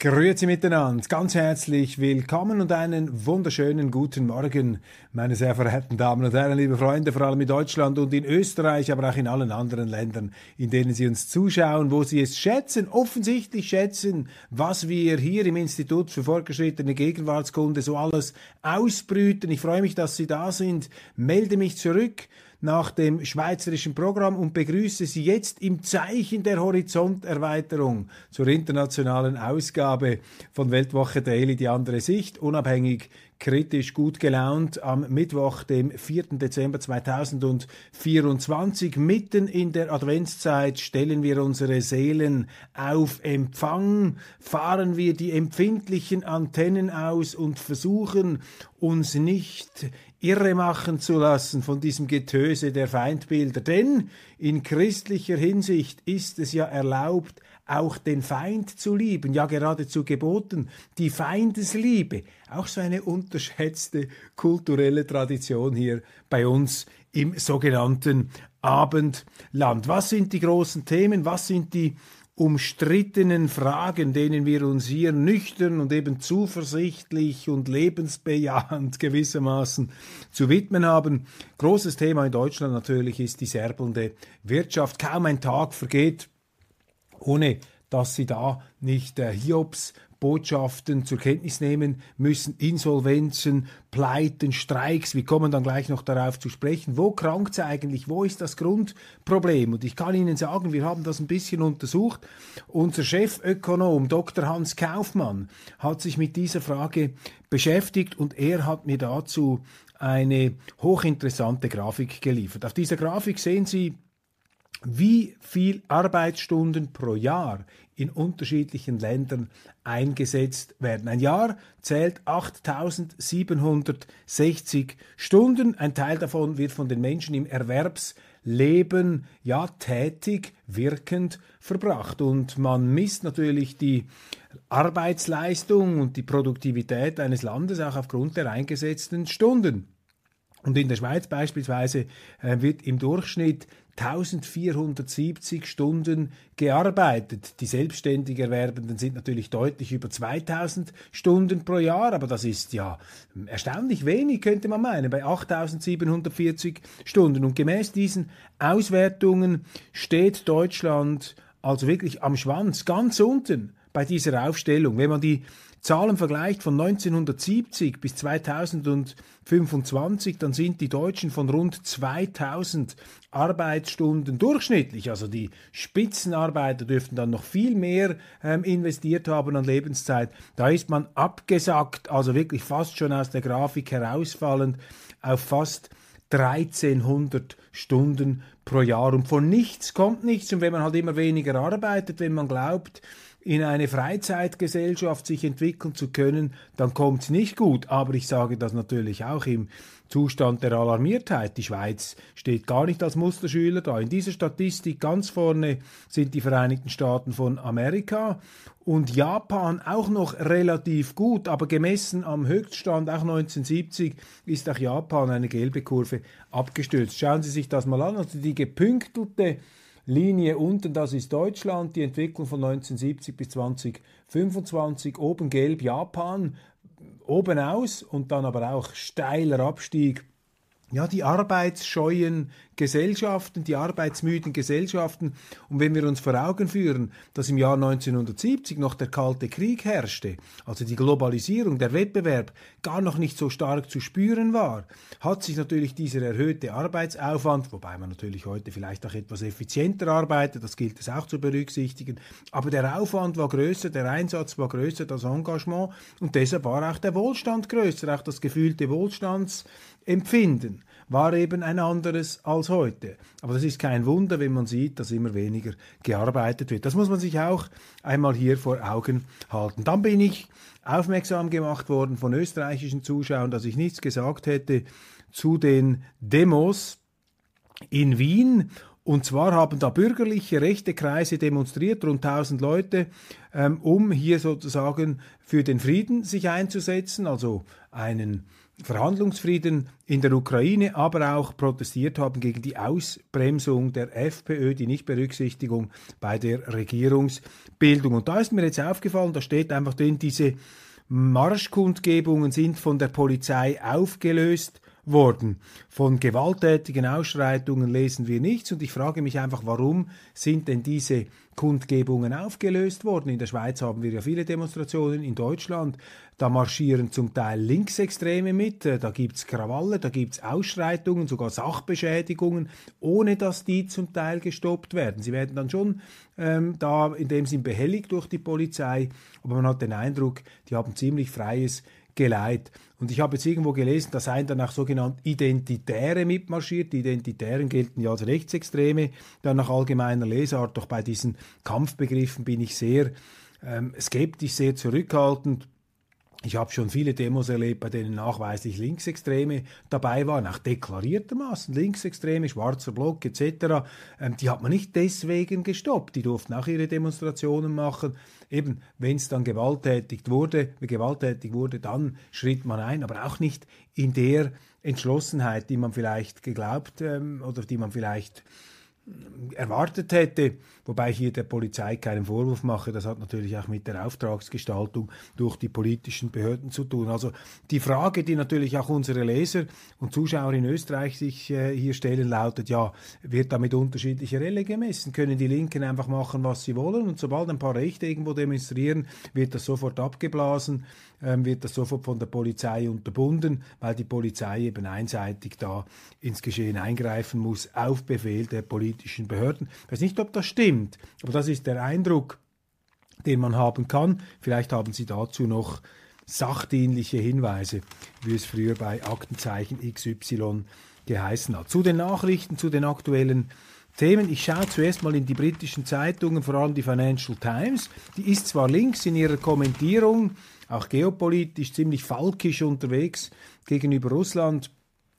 Grüezi miteinander, ganz herzlich willkommen und einen wunderschönen guten Morgen, meine sehr verehrten Damen und Herren, liebe Freunde, vor allem in Deutschland und in Österreich, aber auch in allen anderen Ländern, in denen Sie uns zuschauen, wo Sie es schätzen, offensichtlich schätzen, was wir hier im Institut für fortgeschrittene Gegenwartskunde so alles ausbrüten. Ich freue mich, dass Sie da sind, melde mich zurück nach dem schweizerischen Programm und begrüße Sie jetzt im Zeichen der Horizonterweiterung zur internationalen Ausgabe von Weltwoche Daily, die andere Sicht, unabhängig, kritisch, gut gelaunt, am Mittwoch, dem 4. Dezember 2024. Mitten in der Adventszeit stellen wir unsere Seelen auf Empfang, fahren wir die empfindlichen Antennen aus und versuchen, uns nicht irre machen zu lassen von diesem Getöse der Feindbilder. Denn in christlicher Hinsicht ist es ja erlaubt, auch den Feind zu lieben, ja geradezu geboten, die Feindesliebe, auch so eine unterschätzte kulturelle Tradition hier bei uns im sogenannten Abendland. Was sind die großen Themen, was sind die umstrittenen Fragen, denen wir uns hier nüchtern und eben zuversichtlich und lebensbejahend gewissermaßen zu widmen haben? Großes Thema in Deutschland natürlich ist die serbelnde Wirtschaft. Kaum ein Tag vergeht, ohne dass Sie da nicht Hiobs-Botschaften zur Kenntnis nehmen müssen. Insolvenzen, Pleiten, Streiks, wir kommen dann gleich noch darauf zu sprechen. Wo krankt es eigentlich? Wo ist das Grundproblem? Und ich kann Ihnen sagen, wir haben das ein bisschen untersucht. Unser Chefökonom Dr. Hans Kaufmann hat sich mit dieser Frage beschäftigt und er hat mir dazu eine hochinteressante Grafik geliefert. Auf dieser Grafik sehen Sie, wie viel Arbeitsstunden pro Jahr in unterschiedlichen Ländern eingesetzt werden. Ein Jahr zählt 8.760 Stunden. Ein Teil davon wird von den Menschen im Erwerbsleben, ja, tätig, wirkend verbracht. Und man misst natürlich die Arbeitsleistung und die Produktivität eines Landes auch aufgrund der eingesetzten Stunden. Und in der Schweiz beispielsweise wird im Durchschnitt 1470 Stunden gearbeitet. Die selbstständig Erwerbenden sind natürlich deutlich über 2000 Stunden pro Jahr, aber das ist ja erstaunlich wenig, könnte man meinen, bei 8740 Stunden. Und gemäß diesen Auswertungen steht Deutschland also wirklich am Schwanz, ganz unten bei dieser Aufstellung. Wenn man die Zahlen vergleicht von 1970 bis 2025, dann sind die Deutschen von rund 2000 Arbeitsstunden durchschnittlich, also die Spitzenarbeiter dürften dann noch viel mehr investiert haben an Lebenszeit. Da ist man abgesackt, also wirklich fast schon aus der Grafik herausfallend, auf fast 1300 Stunden pro Jahr. Und von nichts kommt nichts. Und wenn man halt immer weniger arbeitet, wenn man glaubt, in eine Freizeitgesellschaft sich entwickeln zu können, dann kommt es nicht gut. Aber ich sage das natürlich auch im Zustand der Alarmiertheit. Die Schweiz steht gar nicht als Musterschüler da. In dieser Statistik ganz vorne sind die Vereinigten Staaten von Amerika und Japan auch noch relativ gut, aber gemessen am Höchststand, auch 1970, ist auch Japan eine gelbe Kurve abgestürzt. Schauen Sie sich das mal an, also die gepünktete Linie unten, das ist Deutschland, die Entwicklung von 1970 bis 2025, oben gelb Japan, oben aus und dann aber auch steiler Abstieg. Ja, die arbeitsscheuen Gesellschaften, die arbeitsmüden Gesellschaften. Und wenn wir uns vor Augen führen, dass im Jahr 1970 noch der Kalte Krieg herrschte, also die Globalisierung, der Wettbewerb gar noch nicht so stark zu spüren war, hat sich natürlich dieser erhöhte Arbeitsaufwand, wobei man natürlich heute vielleicht auch etwas effizienter arbeitet, das gilt es auch zu berücksichtigen, aber der Aufwand war größer, der Einsatz war größer, das Engagement und deshalb war auch der Wohlstand größer, auch das gefühlte Wohlstandsempfinden war eben ein anderes als heute. Aber das ist kein Wunder, wenn man sieht, dass immer weniger gearbeitet wird. Das muss man sich auch einmal hier vor Augen halten. Dann bin ich aufmerksam gemacht worden von österreichischen Zuschauern, dass ich nichts gesagt hätte zu den Demos in Wien. Und zwar haben da bürgerliche rechte Kreise demonstriert, rund 1000 Leute, um hier sozusagen für den Frieden sich einzusetzen, also einen Verhandlungsfrieden in der Ukraine, aber auch protestiert haben gegen die Ausbremsung der FPÖ, die Nichtberücksichtigung bei der Regierungsbildung. Und da ist mir jetzt aufgefallen, da steht einfach drin, diese Marschkundgebungen sind von der Polizei aufgelöst worden. Von gewalttätigen Ausschreitungen lesen wir nichts und ich frage mich einfach, warum sind denn diese Kundgebungen aufgelöst worden? In der Schweiz haben wir ja viele Demonstrationen, in Deutschland, da marschieren zum Teil Linksextreme mit, da gibt's Krawalle, da gibt's Ausschreitungen, sogar Sachbeschädigungen, ohne dass die zum Teil gestoppt werden. Sie werden dann schon da in dem Sinn behelligt durch die Polizei, aber man hat den Eindruck, die haben ziemlich freies Geleit. Und ich habe jetzt irgendwo gelesen, da seien dann auch sogenannte Identitäre mitmarschiert. Die Identitären gelten ja als Rechtsextreme, dann nach allgemeiner Lesart. Doch bei diesen Kampfbegriffen bin ich sehr skeptisch, sehr zurückhaltend. Ich habe schon viele Demos erlebt, bei denen nachweislich Linksextreme dabei waren, auch deklariertermaßen Linksextreme, schwarzer Block etc. Die hat man nicht deswegen gestoppt. Die durften auch ihre Demonstrationen machen. Eben, wenn es dann gewalttätig wurde, dann schritt man ein, aber auch nicht in der Entschlossenheit, die man vielleicht geglaubt oder die man vielleicht erwartet hätte, wobei ich hier der Polizei keinen Vorwurf mache, das hat natürlich auch mit der Auftragsgestaltung durch die politischen Behörden zu tun. Also die Frage, die natürlich auch unsere Leser und Zuschauer in Österreich sich hier stellen, lautet, ja, wird da mit unterschiedlicher Elle gemessen? Können die Linken einfach machen, was sie wollen und sobald ein paar Rechte irgendwo demonstrieren, wird das sofort abgeblasen, wird das sofort von der Polizei unterbunden, weil die Polizei eben einseitig da ins Geschehen eingreifen muss, auf Befehl der politischen Behörden. Ich weiß nicht, ob das stimmt, aber das ist der Eindruck, den man haben kann. Vielleicht haben Sie dazu noch sachdienliche Hinweise, wie es früher bei Aktenzeichen XY geheißen hat. Zu den Nachrichten, zu den aktuellen Themen. Ich schaue zuerst mal in die britischen Zeitungen, vor allem die Financial Times. Die ist zwar links in ihrer Kommentierung, auch geopolitisch ziemlich falkisch unterwegs gegenüber Russland,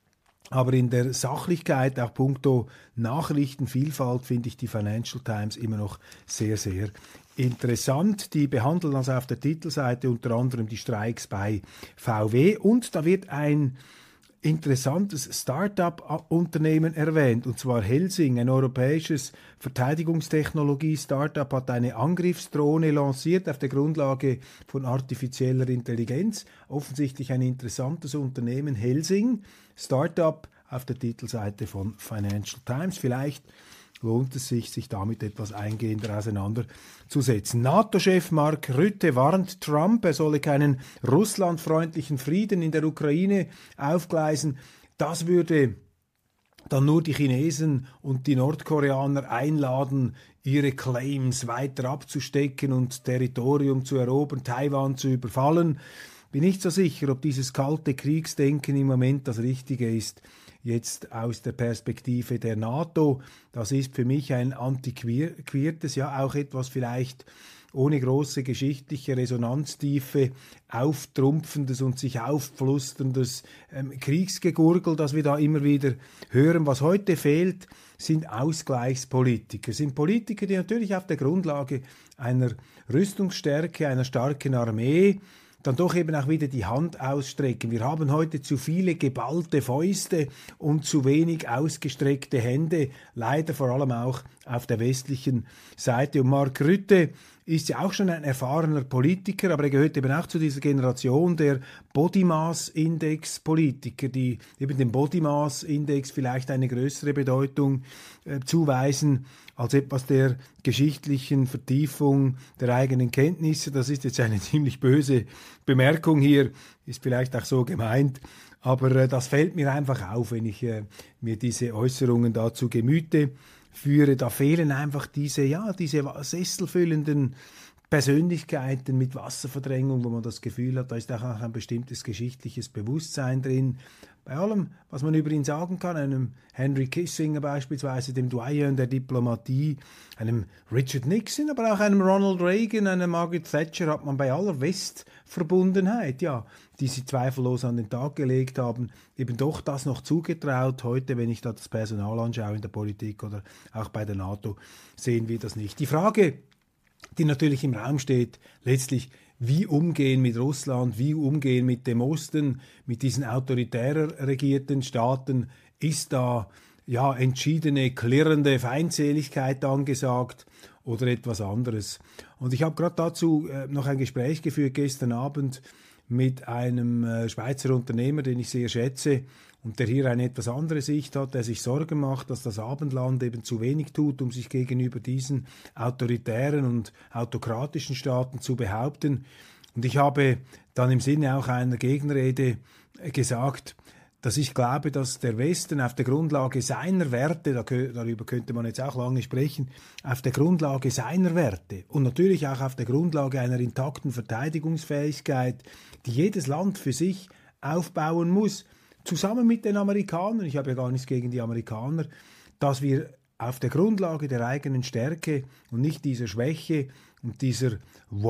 aber in der Sachlichkeit, auch puncto Nachrichtenvielfalt, finde ich die Financial Times immer noch sehr, sehr interessant. Die behandeln also auf der Titelseite unter anderem die Streiks bei VW und da wird ein interessantes Start-up-Unternehmen erwähnt, und zwar Helsing, ein europäisches Verteidigungstechnologie-Start-up, hat eine Angriffsdrohne lanciert auf der Grundlage von artifizieller Intelligenz. Offensichtlich ein interessantes Unternehmen, Helsing, Start-up auf der Titelseite von Financial Times. Vielleicht lohnt es sich damit etwas eingehender auseinanderzusetzen. NATO-Chef Mark Rutte warnt Trump, er solle keinen russlandfreundlichen Frieden in der Ukraine aufgleisen. Das würde dann nur die Chinesen und die Nordkoreaner einladen, ihre Claims weiter abzustecken und Territorium zu erobern, Taiwan zu überfallen. Bin nicht so sicher, ob dieses kalte Kriegsdenken im Moment das Richtige ist. Jetzt aus der Perspektive der NATO, das ist für mich ein antiquiertes, ja auch etwas vielleicht ohne große geschichtliche Resonanztiefe auftrumpfendes und sich aufflusterndes Kriegsgegurgel, das wir da immer wieder hören. Was heute fehlt, sind Ausgleichspolitiker, sind Politiker, die natürlich auf der Grundlage einer Rüstungsstärke, einer starken Armee dann doch eben auch wieder die Hand ausstrecken. Wir haben heute zu viele geballte Fäuste und zu wenig ausgestreckte Hände, leider vor allem auch auf der westlichen Seite. Und Mark Rutte ist ja auch schon ein erfahrener Politiker, aber er gehört eben auch zu dieser Generation der Body Mass Index Politiker, die eben dem Body Mass Index vielleicht eine größere Bedeutung zuweisen als etwas der geschichtlichen Vertiefung der eigenen Kenntnisse. Das ist jetzt eine ziemlich böse Bemerkung hier, ist vielleicht auch so gemeint, aber das fällt mir einfach auf, wenn ich mir diese Äußerungen da zu Gemüte führe. Da fehlen einfach diese sesselfüllenden Persönlichkeiten mit Wasserverdrängung, wo man das Gefühl hat, da ist auch ein bestimmtes geschichtliches Bewusstsein drin. Bei allem, was man über ihn sagen kann, einem Henry Kissinger beispielsweise, dem Doyen der Diplomatie, einem Richard Nixon, aber auch einem Ronald Reagan, einer Margaret Thatcher, hat man bei aller Westverbundenheit, ja, die sie zweifellos an den Tag gelegt haben, eben doch das noch zugetraut. Heute, wenn ich da das Personal anschaue in der Politik oder auch bei der NATO, sehen wir das nicht. Die Frage, die natürlich im Raum steht, letztlich, wie umgehen mit Russland, wie umgehen mit dem Osten, mit diesen autoritärer regierten Staaten, ist da ja entschiedene, klirrende Feindseligkeit angesagt oder etwas anderes. Und ich habe gerade dazu noch ein Gespräch geführt gestern Abend mit einem Schweizer Unternehmer, den ich sehr schätze und der hier eine etwas andere Sicht hat, der sich Sorgen macht, dass das Abendland eben zu wenig tut, um sich gegenüber diesen autoritären und autokratischen Staaten zu behaupten. Und ich habe dann im Sinne auch einer Gegenrede gesagt, dass ich glaube, dass der Westen auf der Grundlage seiner Werte, darüber könnte man jetzt auch lange sprechen, auf der Grundlage seiner Werte und natürlich auch auf der Grundlage einer intakten Verteidigungsfähigkeit, die jedes Land für sich aufbauen muss, zusammen mit den Amerikanern, ich habe ja gar nichts gegen die Amerikaner, dass wir auf der Grundlage der eigenen Stärke und nicht dieser Schwäche und dieser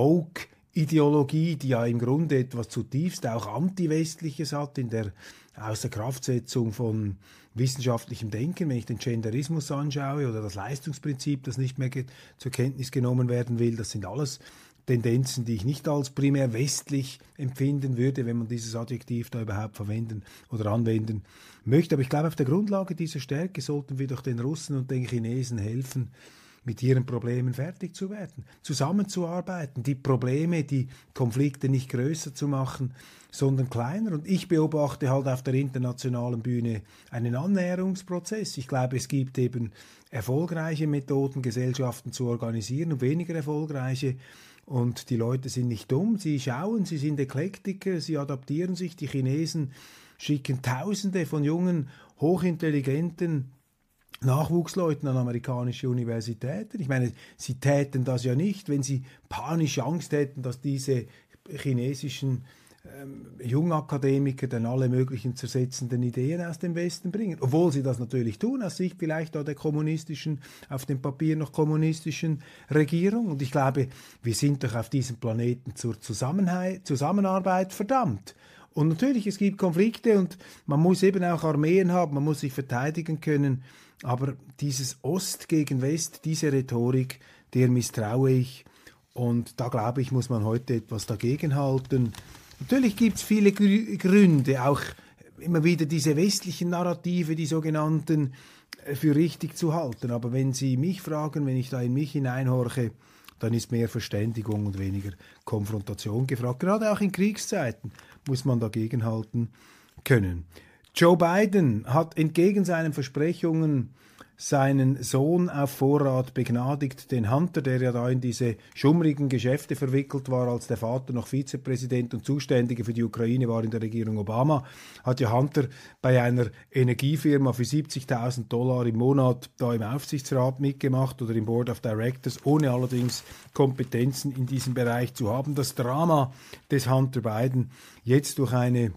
Woke-Ideologie, die ja im Grunde etwas zutiefst auch Antiwestliches hat in der Außerkraftsetzung von wissenschaftlichem Denken, wenn ich den Genderismus anschaue oder das Leistungsprinzip, das nicht mehr zur Kenntnis genommen werden will, das sind alles Tendenzen, die ich nicht als primär westlich empfinden würde, wenn man dieses Adjektiv da überhaupt verwenden oder anwenden möchte. Aber ich glaube, auf der Grundlage dieser Stärke sollten wir doch den Russen und den Chinesen helfen, mit ihren Problemen fertig zu werden, zusammenzuarbeiten, die Probleme, die Konflikte nicht größer zu machen, sondern kleiner. Und ich beobachte halt auf der internationalen Bühne einen Annäherungsprozess. Ich glaube, es gibt eben erfolgreiche Methoden, Gesellschaften zu organisieren und weniger erfolgreiche. Und die Leute sind nicht dumm, sie schauen, sie sind Eklektiker, sie adaptieren sich. Die Chinesen schicken Tausende von jungen, hochintelligenten Nachwuchsleuten an amerikanische Universitäten. Ich meine, sie täten das ja nicht, wenn sie panisch Angst hätten, dass diese chinesischen Jungakademiker dann alle möglichen zersetzenden Ideen aus dem Westen bringen. Obwohl sie das natürlich tun, aus Sicht vielleicht auch der kommunistischen, auf dem Papier noch kommunistischen Regierung. Und ich glaube, wir sind doch auf diesem Planeten zur Zusammenarbeit verdammt. Und natürlich, es gibt Konflikte und man muss eben auch Armeen haben, man muss sich verteidigen können. Aber dieses Ost gegen West, diese Rhetorik, der misstraue ich. Und da glaube ich, muss man heute etwas dagegenhalten. Natürlich gibt es viele Gründe, auch immer wieder diese westlichen Narrative, die sogenannten, für richtig zu halten. Aber wenn Sie mich fragen, wenn ich da in mich hineinhorche, dann ist mehr Verständigung und weniger Konfrontation gefragt. Gerade auch in Kriegszeiten muss man dagegenhalten können. Joe Biden hat entgegen seinen Versprechungen seinen Sohn auf Vorrat begnadigt, den Hunter, der ja da in diese schummrigen Geschäfte verwickelt war, als der Vater noch Vizepräsident und Zuständiger für die Ukraine war in der Regierung Obama, hat ja Hunter bei einer Energiefirma für $70.000 im Monat da im Aufsichtsrat mitgemacht oder im Board of Directors, ohne allerdings Kompetenzen in diesem Bereich zu haben. Das Drama des Hunter Biden jetzt durch eine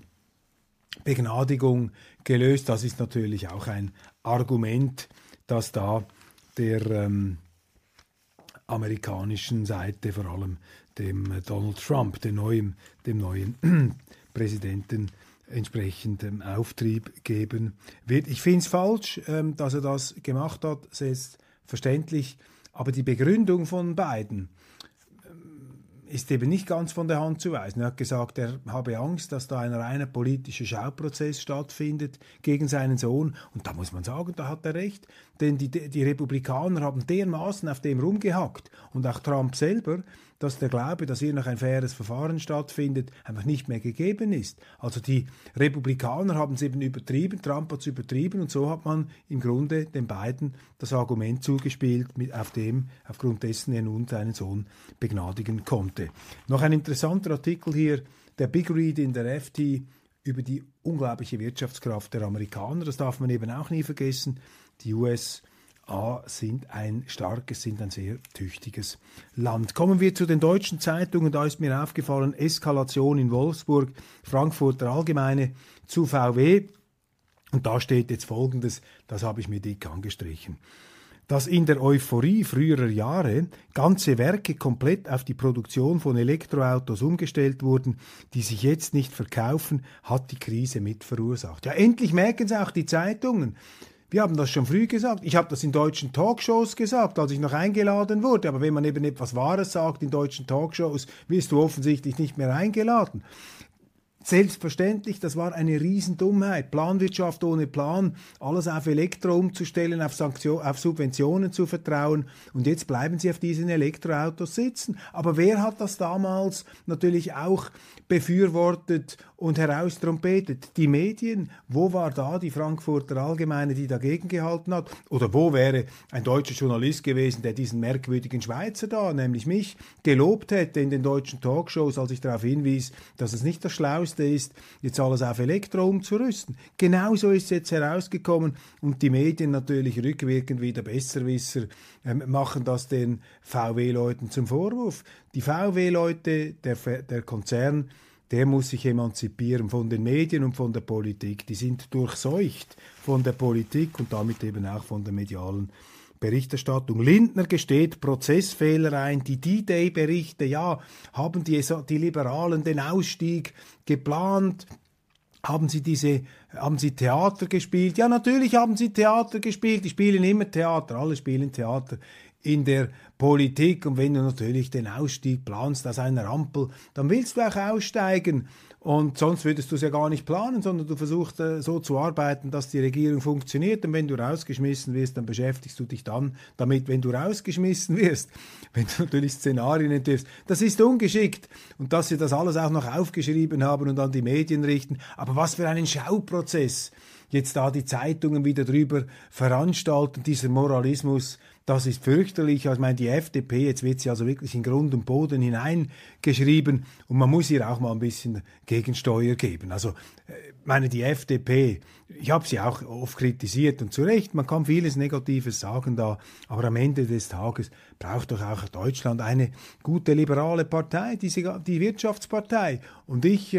Begnadigung gelöst, das ist natürlich auch ein Argument, dass da der amerikanischen Seite, vor allem dem Donald Trump, dem neuen Präsidenten, entsprechend Auftrieb geben wird. Ich finde es falsch, dass er das gemacht hat, selbstverständlich, aber die Begründung von Biden ist eben nicht ganz von der Hand zu weisen. Er hat gesagt, er habe Angst, dass da ein reiner politischer Schauprozess stattfindet gegen seinen Sohn. Und da muss man sagen, da hat er recht. Denn die Republikaner haben dermaßen auf dem rumgehackt. Und auch Trump selber, dass der Glaube, dass hier noch ein faires Verfahren stattfindet, einfach nicht mehr gegeben ist. Also die Republikaner haben es eben übertrieben, Trump hat es übertrieben und so hat man im Grunde den beiden das Argument zugespielt, aufgrund dessen er nun seinen Sohn begnadigen konnte. Noch ein interessanter Artikel hier, der Big Read in der FT über die unglaubliche Wirtschaftskraft der Amerikaner. Das darf man eben auch nie vergessen. Die USA sind ein sehr tüchtiges Land. Kommen wir zu den deutschen Zeitungen. Da ist mir aufgefallen, Eskalation in Wolfsburg, Frankfurter Allgemeine zu VW. Und da steht jetzt Folgendes, das habe ich mir dick angestrichen. Dass in der Euphorie früherer Jahre ganze Werke komplett auf die Produktion von Elektroautos umgestellt wurden, die sich jetzt nicht verkaufen, hat die Krise mit verursacht. Ja, endlich merken es auch die Zeitungen. Wir haben das schon früh gesagt. Ich habe das in deutschen Talkshows gesagt, als ich noch eingeladen wurde. Aber wenn man eben etwas Wahres sagt in deutschen Talkshows, wirst du offensichtlich nicht mehr eingeladen. Selbstverständlich, das war eine Riesendummheit. Planwirtschaft ohne Plan, alles auf Elektro umzustellen, auf Subventionen zu vertrauen. Und jetzt bleiben sie auf diesen Elektroautos sitzen. Aber wer hat das damals natürlich auch befürwortet und heraustrompetet? Die Medien. Wo war da die Frankfurter Allgemeine, die dagegen gehalten hat? Oder wo wäre ein deutscher Journalist gewesen, der diesen merkwürdigen Schweizer da, nämlich mich, gelobt hätte in den deutschen Talkshows, als ich darauf hinwies, dass es nicht das Schlauste ist, jetzt alles auf Elektro umzurüsten. Genauso ist es jetzt herausgekommen und die Medien natürlich rückwirkend wieder Besserwisser machen das den VW-Leuten zum Vorwurf. Die VW-Leute, der Konzern, der muss sich emanzipieren von den Medien und von der Politik. Die sind durchseucht von der Politik und damit eben auch von der medialen Berichterstattung. Lindner gesteht Prozessfehler ein. Die D-Day-Berichte, ja, haben die Liberalen den Ausstieg geplant? Haben sie Theater gespielt? Ja, natürlich haben sie Theater gespielt. Die spielen immer Theater, alle spielen Theater in der Politik. Und wenn du natürlich den Ausstieg planst aus einer Ampel, dann willst du auch aussteigen. Und sonst würdest du es ja gar nicht planen, sondern du versuchst so zu arbeiten, dass die Regierung funktioniert. Und wenn du rausgeschmissen wirst, dann beschäftigst du dich dann damit, wenn du rausgeschmissen wirst. Wenn du natürlich Szenarien entwirfst. Das ist ungeschickt. Und dass sie das alles auch noch aufgeschrieben haben und an die Medien richten. Aber was für einen Schauprozess jetzt da die Zeitungen wieder drüber veranstalten, dieser Moralismus, das ist fürchterlich. Also, ich meine, die FDP, jetzt wird sie also wirklich in Grund und Boden hineingeschrieben und man muss ihr auch mal ein bisschen Gegensteuer geben. Also, meine, die FDP, ich habe sie auch oft kritisiert und zu Recht, man kann vieles Negatives sagen da, aber am Ende des Tages braucht doch auch Deutschland eine gute liberale Partei, die Wirtschaftspartei. Und ich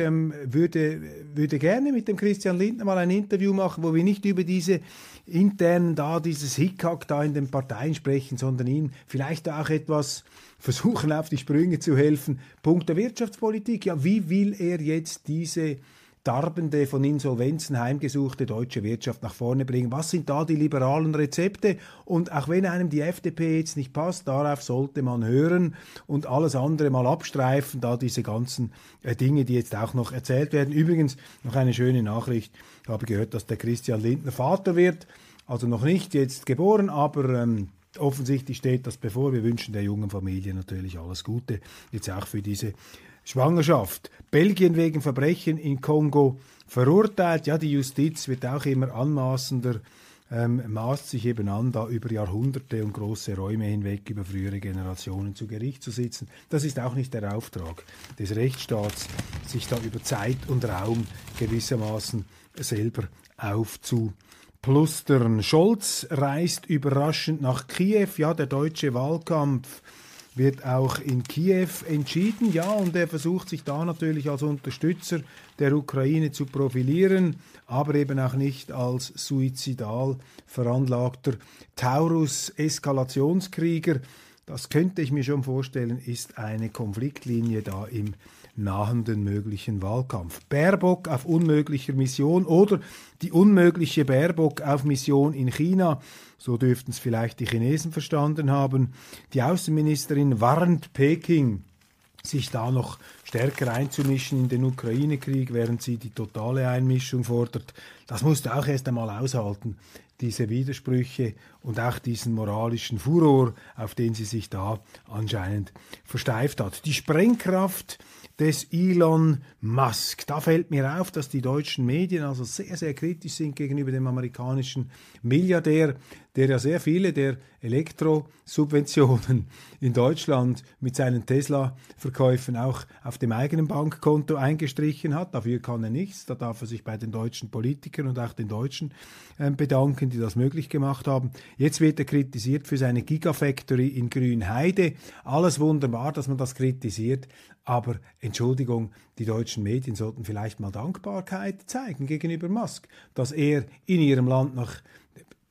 würde gerne mit dem Christian Lindner mal ein Interview machen, wo wir nicht über diese internen dieses Hickhack da in den Parteien sprechen, sondern ihm vielleicht auch etwas versuchen auf die Sprünge zu helfen. Punkt der Wirtschaftspolitik. Ja, wie will er jetzt diese darbende, von Insolvenzen heimgesuchte deutsche Wirtschaft nach vorne bringen? Was sind da die liberalen Rezepte? Und auch wenn einem die FDP jetzt nicht passt, darauf sollte man hören und alles andere mal abstreifen, da diese ganzen Dinge, die jetzt auch noch erzählt werden. Übrigens noch eine schöne Nachricht. Ich habe gehört, dass der Christian Lindner Vater wird, also noch nicht jetzt geboren, aber offensichtlich steht das bevor. Wir wünschen der jungen Familie natürlich alles Gute, jetzt auch für diese Schwangerschaft. Belgien wegen Verbrechen in Kongo verurteilt. Ja, die Justiz wird auch immer anmaßender, maßt sich eben an, da über Jahrhunderte und große Räume hinweg über frühere Generationen zu Gericht zu sitzen. Das ist auch nicht der Auftrag des Rechtsstaats, sich da über Zeit und Raum gewissermaßen selber aufzuplustern. Scholz reist überraschend nach Kiew. Ja, der deutsche Wahlkampf wird auch in Kiew entschieden, ja, und er versucht sich da natürlich als Unterstützer der Ukraine zu profilieren, aber eben auch nicht als suizidal veranlagter Taurus-Eskalationskrieger. Das könnte ich mir schon vorstellen, ist eine Konfliktlinie da im nahenden möglichen Wahlkampf. Baerbock auf unmöglicher Mission oder die unmögliche Baerbock auf Mission in China. So dürften es vielleicht die Chinesen verstanden haben. Die Außenministerin warnt Peking, sich da noch stärker einzumischen in den Ukraine-Krieg, während sie die totale Einmischung fordert. Das musst du auch erst einmal aushalten, diese Widersprüche und auch diesen moralischen Furor, auf den sie sich da anscheinend versteift hat. Die Sprengkraft des Elon Musk. Da fällt mir auf, dass die deutschen Medien also sehr, sehr kritisch sind gegenüber dem amerikanischen Milliardär, der ja sehr viele der Elektrosubventionen in Deutschland mit seinen Tesla-Verkäufen auch auf dem eigenen Bankkonto eingestrichen hat. Dafür kann er nichts. Da darf er sich bei den deutschen Politikern und auch den Deutschen bedanken, die das möglich gemacht haben. Jetzt wird er kritisiert für seine Gigafactory in Grünheide. Alles wunderbar, dass man das kritisiert. Aber Entschuldigung, die deutschen Medien sollten vielleicht mal Dankbarkeit zeigen gegenüber Musk, dass er in ihrem Land nach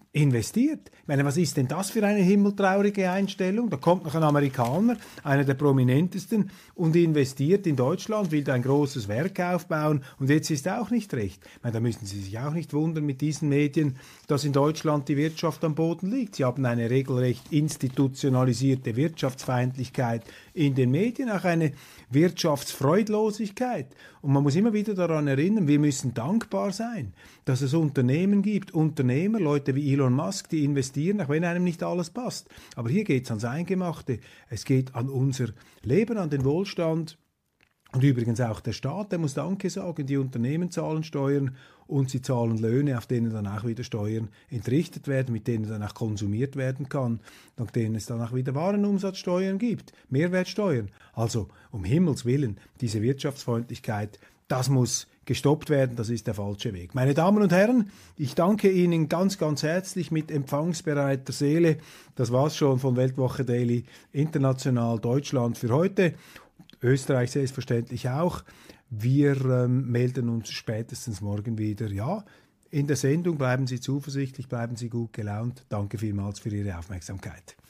investiert. Ich meine, was ist denn das für eine himmeltraurige Einstellung? Da kommt noch ein Amerikaner, einer der prominentesten, und investiert in Deutschland, will da ein großes Werk aufbauen und jetzt ist auch nicht recht. Ich meine, da müssen Sie sich auch nicht wundern mit diesen Medien, dass in Deutschland die Wirtschaft am Boden liegt. Sie haben eine regelrecht institutionalisierte Wirtschaftsfeindlichkeit in den Medien, auch eine Wirtschaftsfreudlosigkeit. Und man muss immer wieder daran erinnern, wir müssen dankbar sein, dass es Unternehmen gibt, Unternehmer, Leute wie Elon Musk, die investieren, auch wenn einem nicht alles passt. Aber hier geht es ans Eingemachte, es geht an unser Leben, an den Wohlstand. Und übrigens auch der Staat, der muss Danke sagen, die Unternehmen zahlen Steuern und sie zahlen Löhne, auf denen dann auch wieder Steuern entrichtet werden, mit denen dann auch konsumiert werden kann, dank denen es dann auch wieder Warenumsatzsteuern gibt, Mehrwertsteuern. Also um Himmels Willen, diese Wirtschaftsfreundlichkeit, das muss gestoppt werden, das ist der falsche Weg. Meine Damen und Herren, ich danke Ihnen ganz, ganz herzlich mit empfangsbereiter Seele. Das war's schon von Weltwoche Daily International Deutschland für heute. Österreich selbstverständlich auch. Wir melden uns spätestens morgen wieder. Ja, in der Sendung bleiben Sie zuversichtlich, bleiben Sie gut gelaunt. Danke vielmals für Ihre Aufmerksamkeit.